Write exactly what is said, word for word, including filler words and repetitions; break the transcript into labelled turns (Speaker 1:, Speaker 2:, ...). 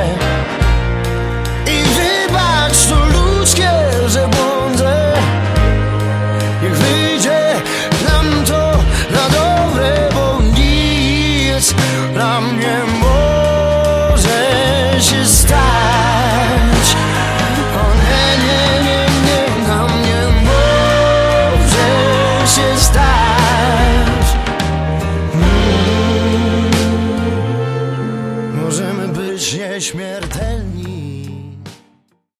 Speaker 1: I wybacz to ludzkie, że błądzę. Niech wyjdzie nam to na dobre, bo nic dla mnie